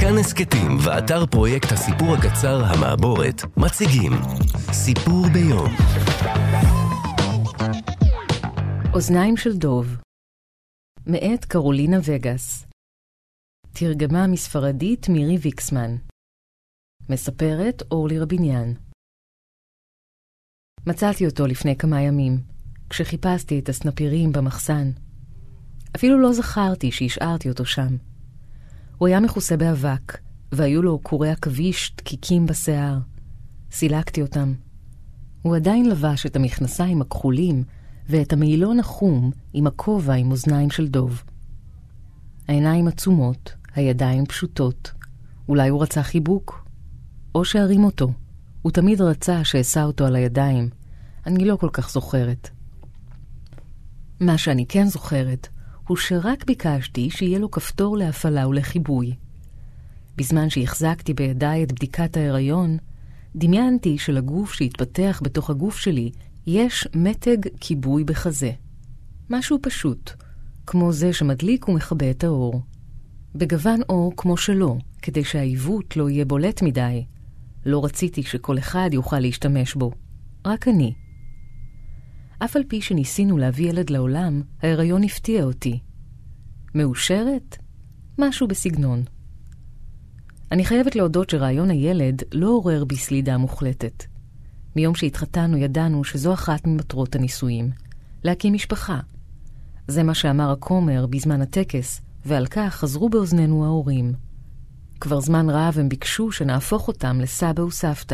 כאן הסקטים ואתר פרויקט הסיפור הקצר המעבורת מציגים סיפור ביום. אוזניים של דוב, מאת קרולינה וגאס. תרגמה מספרדית מירי ויקסמן. מספרת אורלי רביניאן. מצאתי אותו לפני כמה ימים, כשחיפשתי את הסנפירים במחסן. אפילו לא זכרתי שהשארתי אותו שם. הוא היה מכוסה באבק, והיו לו קורי עכביש דקיקים בשיער. סילקתי אותם. הוא עדיין לבש את המכנסיים הכחולים, ואת המעילון החום עם הכובע עם אוזניים של דוב. העיניים עצומות, הידיים פשוטות. אולי הוא רצה חיבוק? או שהרים אותו. הוא תמיד רצה שאשא אותו על הידיים. אני לא כל כך זוכרת. מה שאני כן זוכרת, הוא שרק ביקשתי שיהיה לו כפתור להפעלה ולחיבוי. בזמן שהחזקתי בידיי את בדיקת ההיריון, דמיינתי שלגוף שהתפתח בתוך הגוף שלי יש מתג כיבוי בחזה. משהו פשוט, כמו זה שמדליק ומכבה את האור. בגוון אור כמו שלו, כדי שהעיוות לא יהיה בולט מדי. לא רציתי שכל אחד יוכל להשתמש בו. רק אני. אף על פי שניסינו להביא ילד לעולם, ההיריון הפתיע אותי. מאושרת? משהו בסגנון. אני חייבת להודות שרעיון הילד לא עורר בי סלידה מוחלטת. מיום שהתחתנו ידענו שזו אחת ממטרות הנישואים, להקים משפחה. זה מה שאמר הכומר בזמן הטקס, ועל כך חזרו באוזנינו ההורים. כבר זמן רב הם ביקשו שנהפוך אותם לסבא וסבתא.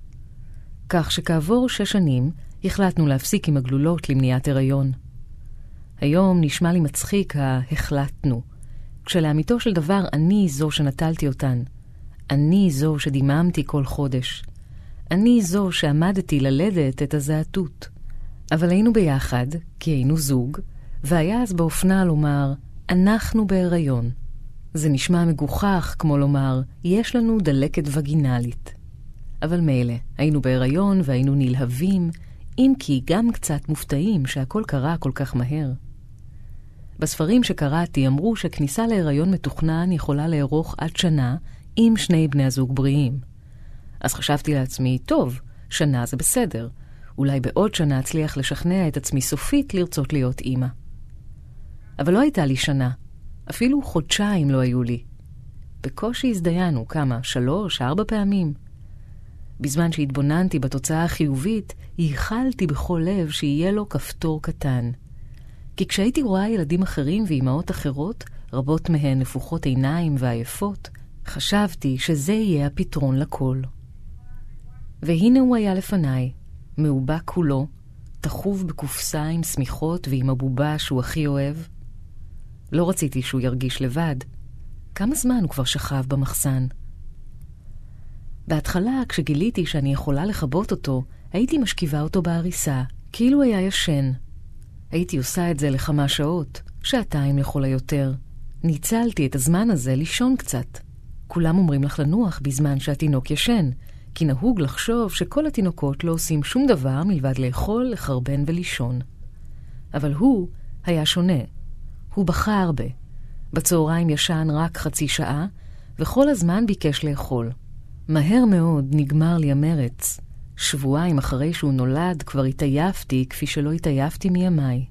כך שכעבור 6 שנים החלטנו להפסיק עם הגלולות למניעת הריון. היום נשמע לי מצחיק ההחלטנו, כשלאמיתו של דבר אני זו שנטלתי אותן. אני זו שדיממתי כל חודש. אני זו שעמדתי ללדת את הזעתות. אבל היינו ביחד, כי היינו זוג, והיה אז באופנה לומר, אנחנו בהיריון. זה נשמע מגוחך כמו לומר, יש לנו דלקת וגינלית. אבל מילא, היינו בהיריון והיינו נלהבים, אם כי גם קצת מופתעים שהכל קרה כל כך מהר. בספרים שקראתי אמרו שכניסה להיריון מתוכנן יכולה לארוך עד שנה עם 2 בני הזוג בריאים. אז חשבתי לעצמי, טוב, שנה זה בסדר. אולי בעוד שנה אצליח לשכנע את עצמי סופית לרצות להיות אימא. אבל לא הייתה לי שנה. אפילו חודשיים לא היו לי. בקושי הזדיינו כמה, 3-4 פעמים. בזמן שהתבוננתי בתוצאה החיובית, ייחלתי בכל לב שיהיה לו כפתור קטן. כי כשהייתי רואה ילדים אחרים ואימהות אחרות, רבות מהן נפוחות עיניים ועייפות, חשבתי שזה יהיה הפתרון לכל. והנה הוא היה לפניי, מעובע כולו, תחוב בקופסה עם סמיכות ועם הבובה שהוא הכי אוהב. לא רציתי שהוא ירגיש לבד. כמה זמן הוא כבר שכב במחסן? בהתחלה, כשגיליתי שאני יכולה לחבות אותו, הייתי משכיבה אותו בעריסה, כאילו היה ישן. הייתי עושה את זה לכמה שעות, 2 לכל היותר. ניצלתי את הזמן הזה לישון קצת. כולם אומרים לך לנוח בזמן שהתינוק ישן, כי נהוג לחשוב שכל התינוקות לא עושים שום דבר מלבד לאכול, לחרבן ולישון. אבל הוא היה שונה. הוא בכה הרבה. בצהריים ישן רק 0.5 שעה, וכל הזמן ביקש לאכול. מהר מאוד נגמר לי המרץ. 2 שבועות אחרי שהוא נולד כבר התעייפתי כפי שלא התעייפתי מימיי.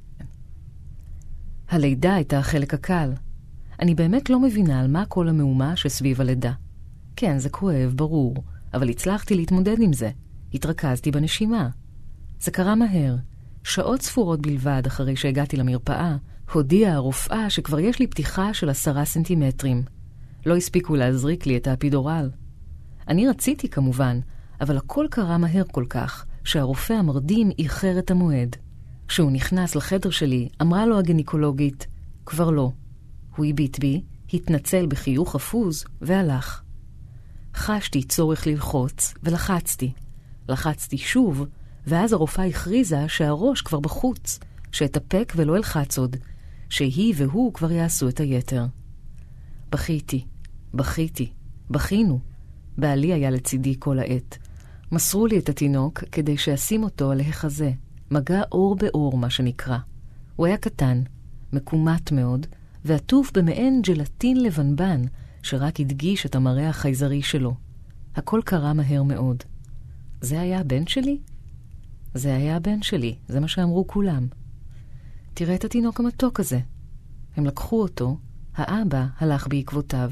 הלידה הייתה החלק הקל. אני באמת לא מבינה על מה כל המהומה שסביב הלידה. כן, זה כואב, ברור, אבל הצלחתי להתמודד עם זה. התרכזתי בנשימה. זה קרה מהר. שעות ספורות בלבד אחרי שהגעתי למרפאה, הודיעה הרופאה שכבר יש לי פתיחה של 10 סנטימטרים. לא הספיקו להזריק לי את האפידורל. אני רציתי כמובן, אבל הכל קרה מהר כל כך, שהרופא המרדים איחר את המועד. כשהוא נכנס לחדר שלי, אמרה לו הגניקולוגית, כבר לא. הוא הביט בי, התנצל בחיוך חפוז והלך. חשתי צורך ללחוץ ולחצתי. לחצתי שוב, ואז הרופאה הכריזה שהראש כבר בחוץ, שאתאפק ולא אלחץ עוד, שהיא והוא כבר יעשו את היתר. בכיתי, בכינו. בעלי היה לצידי כל העת. מסרו לי את התינוק כדי שאשים אותו על החזה, מגע אור באור מה שנקרא. הוא היה קטן, מקומט מאוד, ועטוף במעין ג'לטין לבנבן, שרק הדגיש את המראה החייזרי שלו. הכל קרה מהר מאוד. זה היה הבן שלי? זה היה הבן שלי, זה מה שאמרו כולם. תראה את התינוק המתוק הזה. הם לקחו אותו, האבא הלך בעקבותיו.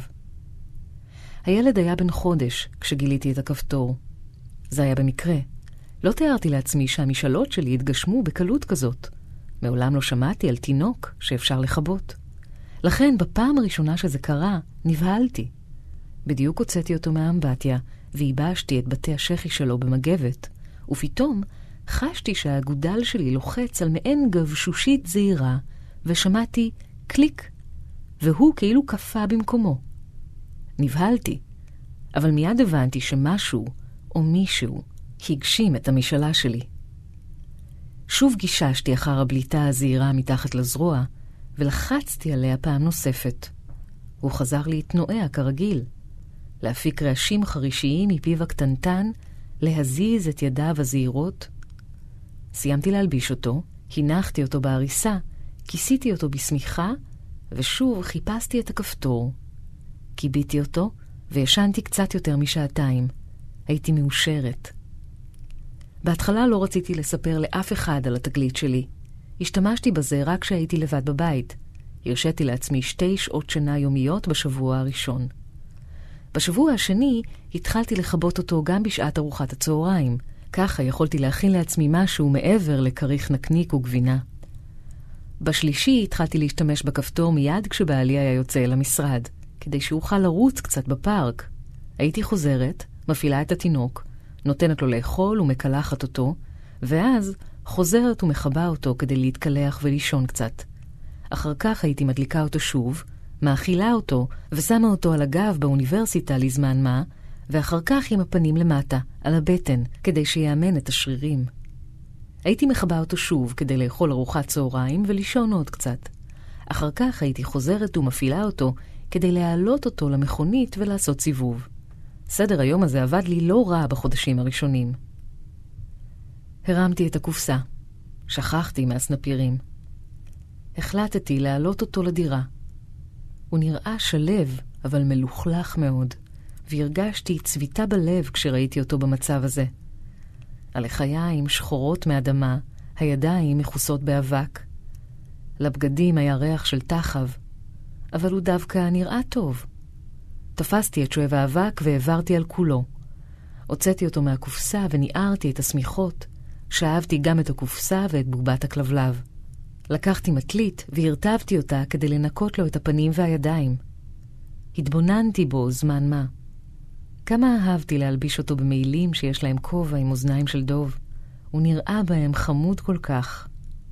הילד היה בן חודש כשגיליתי את הכפתור. זה היה במקרה. לא תיארתי לעצמי שהמשאלות שלי התגשמו בקלות כזאת. מעולם לא שמעתי על תינוק שאפשר לחבות. לכן, בפעם הראשונה שזה קרה, נבהלתי. בדיוק הוצאתי אותו מהאמבטיה, והיבשתי את בתי השכי שלו במגבת, ופתאום חשתי שהאגודל שלי לוחץ על מעין גבשושית זהירה, ושמעתי קליק, והוא כאילו קפה במקומו. נבהלתי, אבל מיד הבנתי שמשהו או מישהו הגשים את המשאלה שלי. שוב גיששתי אחר הבליטה הזהירה מתחת לזרוע, ולחצתי עליה פעם נוספת. הוא חזר להתנועע כרגיל, להפיק רעשים חרישיים מפיו הקטנטן, להזיז את ידיו הזהירות. סיימתי להלביש אותו, הנחתי אותו בעריסה, כיסיתי אותו בסמיכה, ושוב חיפשתי את הכפתור. קיביתי אותו, וישנתי קצת יותר משעתיים. הייתי מאושרת. בהתחלה לא רציתי לספר לאף אחד על התגלית שלי. השתמשתי בזה רק כשהייתי לבד בבית. הרשיתי לעצמי 2 שעות שינה יומיות בשבוע הראשון. בשבוע השני התחלתי לחבות אותו גם בשעת ארוחת הצהריים. ככה יכולתי להכין לעצמי משהו מעבר לכריך נקניק וגבינה. בשלישי התחלתי להשתמש בכפתור מיד כשבעלי היה יוצא אל המשרד, כדי שאוכל לרוץ קצת בפארק. הייתי חוזרת, מפעילה את התינוק, נותנת לו לאכול ומקלחת אותו, ואז חוזרת ומחבא אותו כדי להתקלח ולישון קצת. אחר כך הייתי מדליקה אותו שוב, מאכילה אותו ושמה אותו על הגב באוניברסיטה לזמן מה, ואחר כך עם הפנים למטה, על הבטן, כדי שיאמן את השרירים. הייתי מחבא אותו שוב כדי לאכול ארוחת צהריים ולישון עוד קצת. אחר כך הייתי חוזרת ומפעילה אותו כדי להעלות אותו למכונית ולעשות סיבוב. סדר היום הזה עבד לי לא רע בחודשים הראשונים. הרמתי את הקופסה. שכחתי מהסנפירים. החלטתי להעלות אותו לדירה. הוא נראה שלב, אבל מלוכלך מאוד, והרגשתי צביטה בלב כשראיתי אותו במצב הזה. הלחיים שחורות מאדמה, הידיים מכוסות באבק. לבגדים היה ריח של תחב, אבל הוא דווקא נראה טוב. תפסתי את שואב האבק והעברתי על כולו. הוצאתי אותו מהקופסה וניערתי את הסמיכות. שאבתי גם את הקופסה ואת בובת הכלבלב. לקחתי מטלית והרטבתי אותה כדי לנקות לו את הפנים והידיים. התבוננתי בו זמן מה. כמה אהבתי להלביש אותו במעילים שיש להם כובע עם אוזניים של דוב. הוא נראה בהם חמוד כל כך.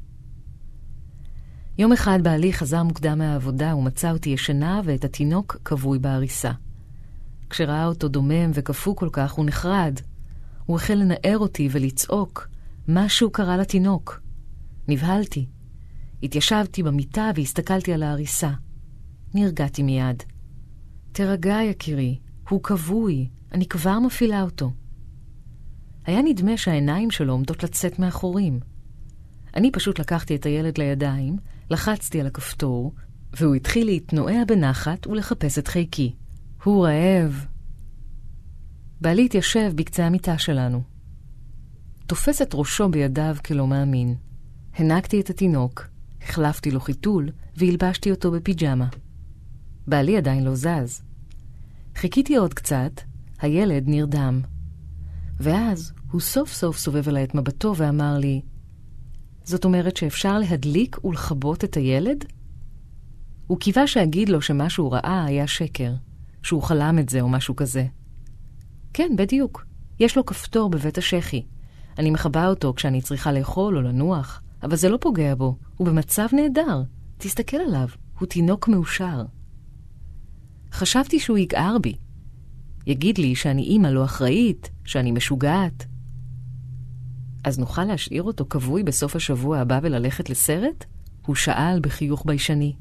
יום אחד בעלי חזר מוקדם מהעבודה ומצא אותי ישנה ואת התינוק כבוי בעריסה. כשראה אותו דומם וקפוא כל כך הוא נחרד. הוא החל לנער אותי ולצעוק. משהו קרה לתינוק. נבהלתי. התיישבתי במיטה והסתכלתי על העריסה. נרגעתי מיד. תרגע יקירי, הוא כבוי, אני כבר מפעילה אותו. היה נדמה שהעיניים שלו עומדות לצאת מאחורים. אני פשוט לקחתי את הילד לידיים, לחצתי על הכפתור, והוא התחיל להתנועע בנחת ולחפש את חיקי. הוא רעב. בעלי התיישב בקצה המיטה שלנו. תופס את ראשו בידיו כלא מאמין. הנקתי את התינוק, החלפתי לו חיתול והלבשתי אותו בפיג'מה. בעלי עדיין לא זז. חיכיתי עוד קצת, הילד נרדם. ואז הוא סוף סוף סובב אליי את מבטו ואמר לי, זאת אומרת שאפשר להדליק ולחבות את הילד? הוא קיווה שאגיד לו שמה שהוא ראה היה שקר, שהוא חלם את זה או משהו כזה. כן, בדיוק. יש לו כפתור בבית השכי. אני מחבא אותו כשאני צריכה לאכול או לנוח, אבל זה לא פוגע בו. הוא במצב נהדר. תסתכל עליו, הוא תינוק מאושר. חשבתי שהוא יגער בי. יגיד לי שאני אימא לא אחראית, שאני משוגעת. אז נוכל להשאיר אותו כבוי בסוף השבוע הבא וללכת לסרט? הוא שאל בחיוך ביישני.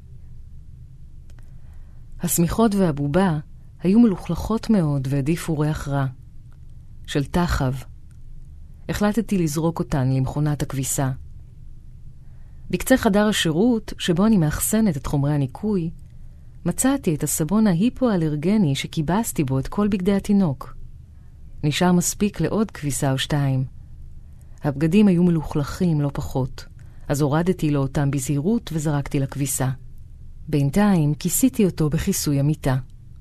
הסמיכות והבובה היו מלוכלכות מאוד והדיפו ריח רע. של תחב. החלטתי לזרוק אותן למכונת הכביסה. בקצה חדר השירות, שבו אני מאחסנת את חומרי הניקוי, מצאתי את הסבון ההיפואלרגני שקיבסתי בו את כל בגדי התינוק. נשאר מספיק לעוד כביסה או שתיים. הבגדים היו מלוכלכים לא פחות, אז הורדתי לו אותם בזהירות וזרקתי לכביסה. בינתיים כיסיתי אותו בכיסוי המיטה.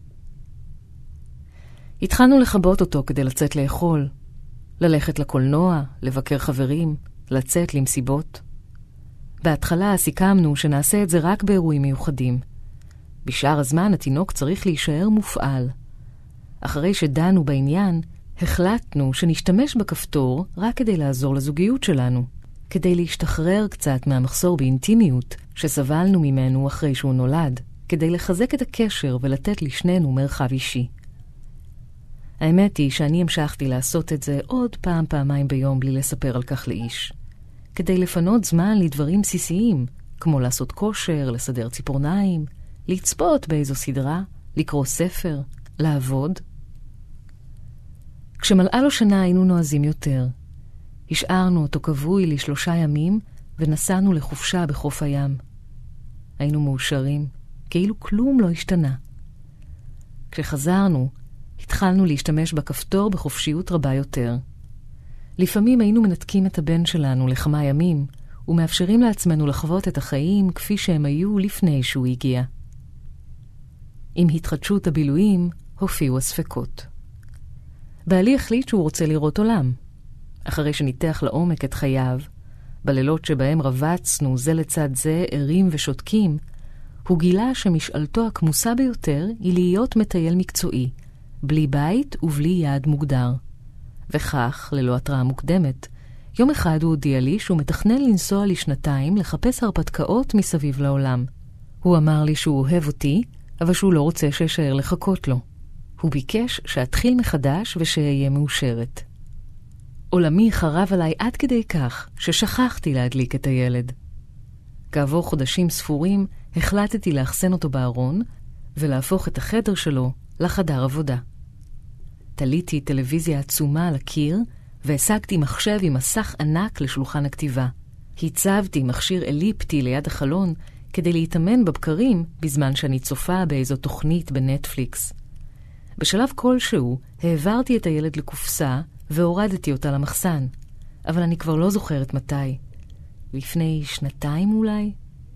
התחלנו לחבות אותו כדי לצאת לאכול, ללכת לקולנוע, לבקר חברים, לצאת למסיבות. בהתחלה סיכמנו שנעשה את זה רק באירועים מיוחדים. בשאר הזמן התינוק צריך להישאר מופעל. אחרי שדנו בעניין, החלטנו שנשתמש בכפתור רק כדי לעזור לזוגיות שלנו, כדי להשתחרר קצת מהמחסור באינטימיות שסבלנו ממנו אחרי שהוא נולד, כדי לחזק את הקשר ולתת לשנינו מרחב אישי. האמת היא שאני המשכתי לעשות את זה עוד פעמיים ביום בלי לספר על כך לאיש, כדי לפנות זמן לדברים בסיסיים, כמו לעשות כושר, לסדר ציפורניים, לצפות באיזו סדרה, לקרוא ספר, לעבוד. כשמלאה לו שנה היינו נועזים יותר. השארנו אותו כבוי ל3 ימים ונסענו לחופשה בחוף הים. היינו מאושרים, כאילו כלום לא השתנה. כשחזרנו, התחלנו להשתמש בכפתור בחופשיות רבה יותר. לפעמים היינו מנתקים את הבן שלנו לכמה ימים, ומאפשרים לעצמנו לחוות את החיים כפי שהם היו לפני שהוא הגיע. עם התחדשות הבילויים הופיעו הספקות. בעלי החליט שהוא רוצה לראות עולם. אחרי שניתח לעומק את חייו, בלילות שבהם רבצנו זה לצד זה ערים ושותקים, הוא גילה שמשאלתו הכמוסה ביותר היא להיות מטייל מקצועי, בלי בית ובלי יעד מוגדר. וכך, ללא התראה מוקדמת, יום אחד הוא הודיע לי שהוא מתכנן לנסוע לשנתיים לחפש הרפתקאות מסביב לעולם. הוא אמר לי שהוא אוהב אותי, אבל שהוא לא רוצה שישאר לחכות לו. הוא ביקש שאתחיל מחדש ושאהיה מאושרת. עולמי חרב עליי עד כדי כך ששכחתי להדליק את הילד. כעבור חודשים ספורים החלטתי לאחסן אותו בארון ולהפוך את החדר שלו לחדר עבודה. תליתי טלוויזיה עצומה על הקיר והשגתי מחשב עם מסך ענק לשולחן הכתיבה. הצבתי מכשיר אליפטי ליד החלון כדי להתאמן בבקרים בזמן שאני צופה באיזו תוכנית בנטפליקס. בשלב כלשהו העברתי את הילד לקופסה והורדתי אותה למחסן, אבל אני כבר לא זוכרת מתי. לפני 2 אולי?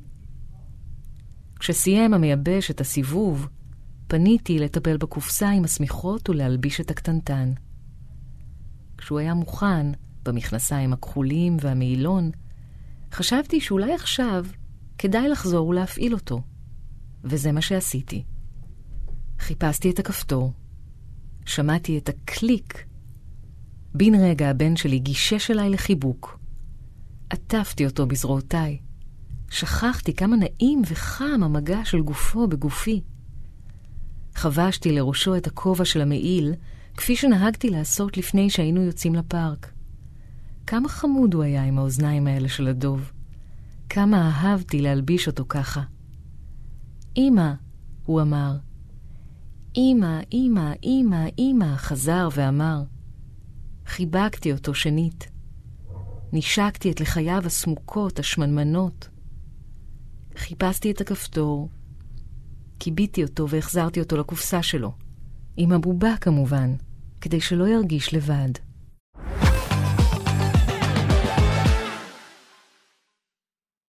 כשסיים המייבש את הסיבוב, פניתי לטפל בקופסה עם הסמיכות ולהלביש את הקטנטן. כשהוא היה מוכן, במכנסיים הכחולים והמעילון, חשבתי שאולי עכשיו כדאי לחזור ולהפעיל אותו. וזה מה שעשיתי. חיפשתי את הכפתור. שמעתי את הקליק. בן רגע הבן שלי גישש אליי לחיבוק. עטפתי אותו בזרועותיי. שכחתי כמה נעים וחם המגע של גופו בגופי. חבשתי לראשו את הכובע של המעיל, כפי שנהגתי לעשות לפני שהיינו יוצאים לפארק. כמה חמוד הוא היה עם האוזניים האלה של הדוב. כמה אהבתי להלביש אותו ככה. אמא, הוא אמר. אמא, אמא, אמא, אמא, חזר ואמר. חיבקתי אותו שנית. נשקתי את לחייו הסמוקות, השמנמנות. חיפשתי את הכפתור. קיביתי אותו והחזרתי אותו לקופסה שלו. עם הבובה כמובן, כדי שלא ירגיש לבד.